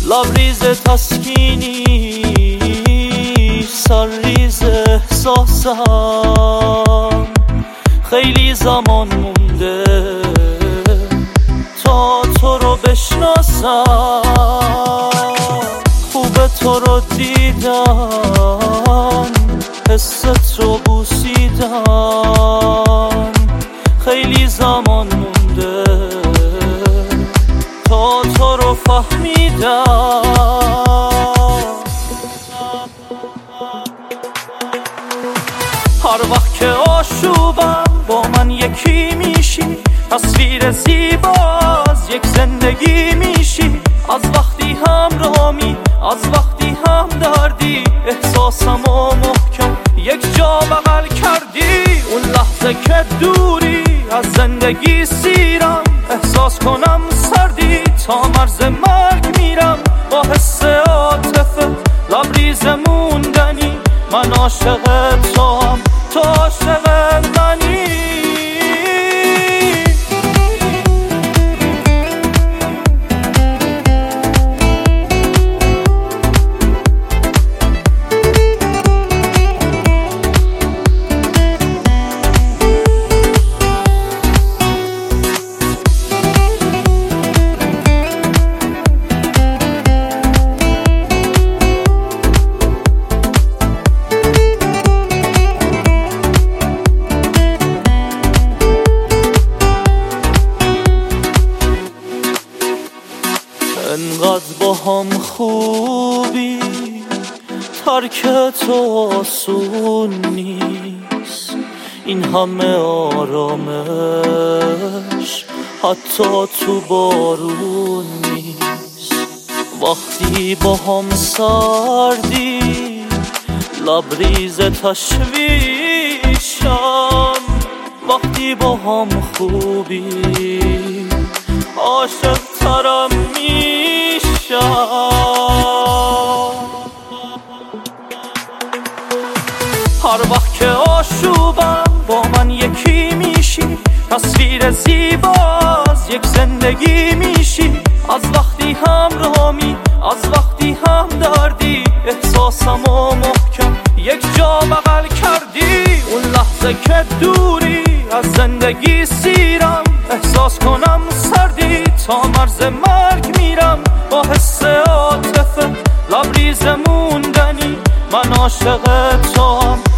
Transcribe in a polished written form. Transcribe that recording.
لبریز تسکینی، سرریز احساسم. خیلی زمان مونده تا تو رو بشناسم. خوبه تو رو دیدم، حست رو بوسیدم. خیلی زمان مونده تا تو رو فهمیدم. هر وقت که آشوبم با من یکی میشی، تصویر زیباز یک زندگی میشی. از وقتی همراهی، از وقتی هم دردی، احساسمو محکم یک جا بغل کردی. اون لحظه که دوری از زندگی سیرم، احساس کنم سردی تا مرز مرگ میرم. با حس عاطفه لبریز موندنی، من عاشق تو هم، تو عاشق منی. انقدر با هم خوبی، ترک تو آسون نیست. این همه آرامش حتی تو بارون نیست. وقتی با هم سردی، لبریز تشویشم. وقتی با هم خوبی، عاشق ترم میشم. هر وقت که آشوبم با من یکی میشی، تصویر زیباز یک زندگی میشی. از وقتی همراهی، از وقتی هم دردی، احساسمو محکم یک جا بغل کردی. اون لحظه که دوری از زندگی سیرم، احساس کنم سردی تا مرز مرگ میرم. با حس عاطفه لبریز موندنی، من عاشق تو هم،